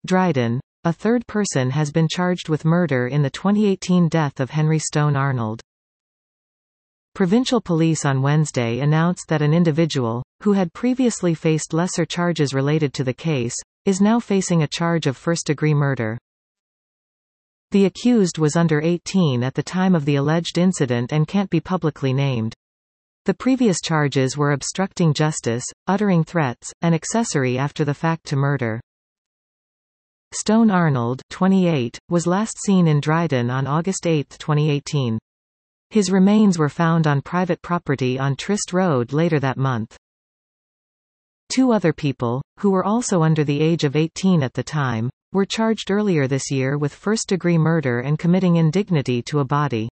Dryden. A third person has been charged with murder in the 2018 death of Henry Stone Arnold. Provincial police on Wednesday announced that an individual, who had previously faced lesser charges related to the case, is now facing a charge of first-degree murder. The accused was under 18 at the time of the alleged incident and can't be publicly named. The previous charges were obstructing justice, uttering threats, and accessory after the fact to murder. Stone Arnold, 28, was last seen in Dryden on August 8, 2018. His remains were found on private property on Trist Road later that month. Two other people, who were also under the age of 18 at the time, were charged earlier this year with first-degree murder and committing indignity to a body.